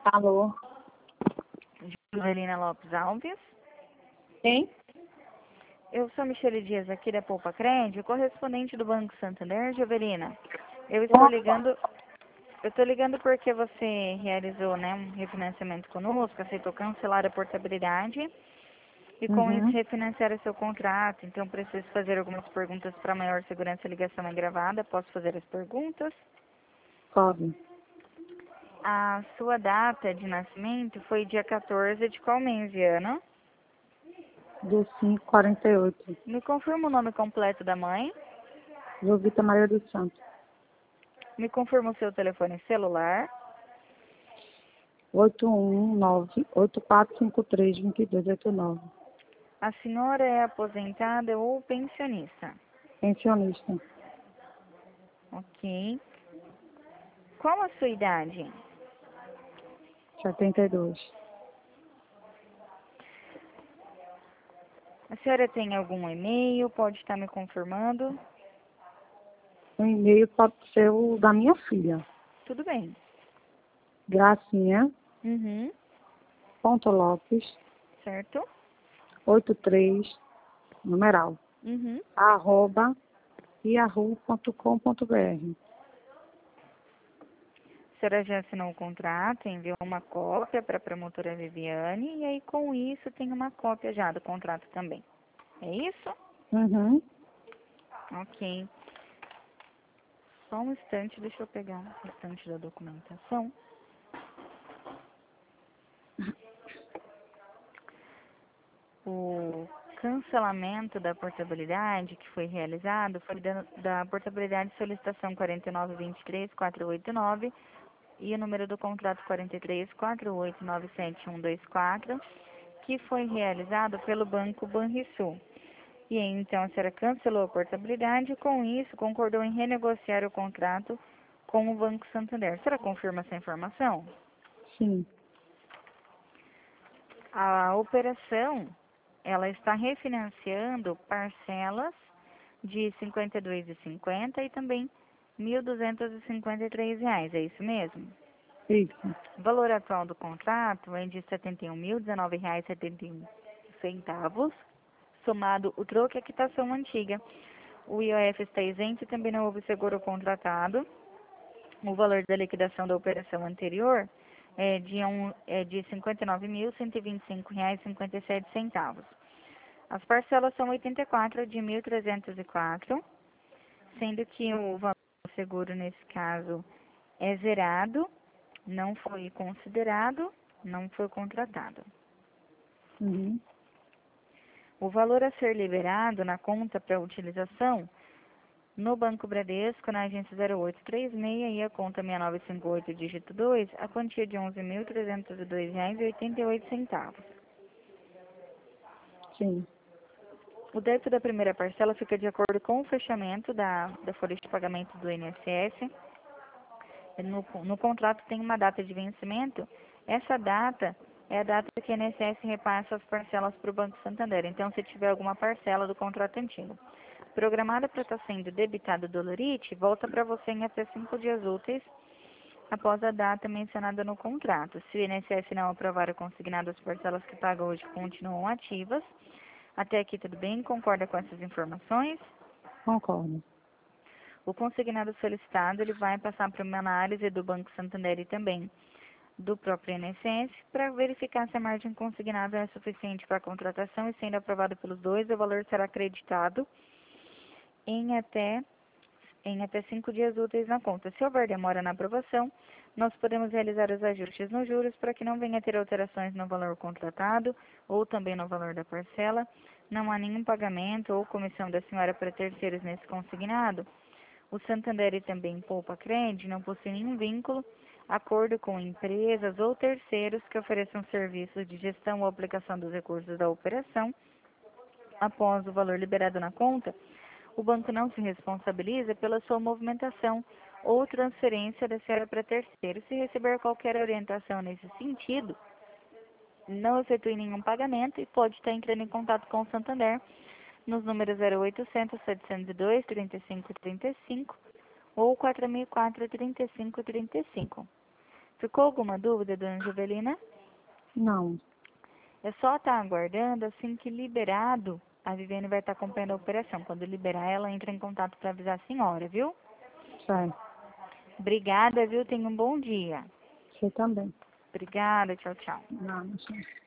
Alô? Jovelina Lopes Alves. Quem? Eu sou Michele Dias, aqui da Poupa Crédito, correspondente do Banco Santander. Jovelina, eu estou ligando porque você realizou, né, um refinanciamento conosco, aceitou cancelar a portabilidade e com isso refinanciar o seu contrato. Então, preciso fazer algumas perguntas para maior segurança. A ligação é gravada. Posso fazer as perguntas? Pode. A sua data de nascimento foi dia 14 de qual mês e ano? Do 548. Me confirma o nome completo da mãe. Jovita Maria dos Santos. Me confirma o seu telefone celular. 819-8453-2289. A senhora é aposentada ou pensionista? Pensionista. Ok. Qual a sua idade? 72. A senhora tem algum e-mail? Pode estar me confirmando? O e-mail pode ser o da minha filha. Tudo bem. Gracinha. Uhum. Lopes. Certo? 83. Numeral. Uhum. @yahoo.com.br. A senhora já assinou o contrato, enviou uma cópia para a promotora Viviane e aí com isso tem uma cópia já do contrato também. É isso? Uhum. Ok. Só um instante, deixa eu pegar o restante da documentação. O cancelamento da portabilidade que foi realizado foi da portabilidade de solicitação 4923-489 e o número do contrato 434897-124, que foi realizado pelo Banco Banrisul. E aí, então, a senhora cancelou a portabilidade e, com isso, concordou em renegociar o contrato com o Banco Santander. A senhora confirma essa informação? Sim. A operação, ela está refinanciando parcelas de R$ 52,50 e também R$ 1.253, é isso mesmo? Isso. O valor atual do contrato é de R$ 71.019,71, somado o troco e a quitação antiga. O IOF está isento e também não houve seguro contratado. O valor da liquidação da operação anterior é de R$ 59.125,57. As parcelas são 84 de 1.304, sendo que o valor do seguro nesse caso é zerado, não foi considerado, não foi contratado. Uhum. O valor a ser liberado na conta para utilização no Banco Bradesco, na agência 0836 e a conta 6958, dígito 2, a quantia de R$ 11.302,88. Sim. O débito da primeira parcela fica de acordo com o fechamento da folha de pagamento do INSS. No contrato tem uma data de vencimento. Essa data é a data que o INSS repassa as parcelas para o Banco Santander. Então, se tiver alguma parcela do contrato antigo programada para estar sendo debitada do Dolorite, volta para você em até 5 dias úteis após a data mencionada no contrato. Se o INSS não aprovar o consignado, as parcelas que paga hoje continuam ativas. Até aqui tudo bem? Concorda com essas informações? Concordo. O consignado solicitado ele vai passar para uma análise do Banco Santander e também do próprio INSS para verificar se a margem consignada é suficiente para a contratação e sendo aprovado pelos dois, o valor será acreditado em até 5 dias úteis na conta. Se houver demora na aprovação, nós podemos realizar os ajustes nos juros para que não venha a ter alterações no valor contratado ou também no valor da parcela. Não há nenhum pagamento ou comissão da senhora para terceiros nesse consignado. O Santander e também Poupa Crédito não possuem nenhum vínculo, acordo com empresas ou terceiros que ofereçam serviços de gestão ou aplicação dos recursos da operação. Após o valor liberado na conta, o banco não se responsabiliza pela sua movimentação ou transferência da senhora para terceiro. Se receber qualquer orientação nesse sentido, não efetue nenhum pagamento e pode estar entrando em contato com o Santander nos números 0800 702 3535 ou 4004 3535. Ficou alguma dúvida, dona Jovelina? Não. É só estar aguardando, assim que liberado, a Viviane vai estar acompanhando a operação. Quando liberar, ela entra em contato para avisar a senhora, viu? Certo. Obrigada, viu? Tenha um bom dia. Você também. Obrigada, tchau, tchau. Não, não sei.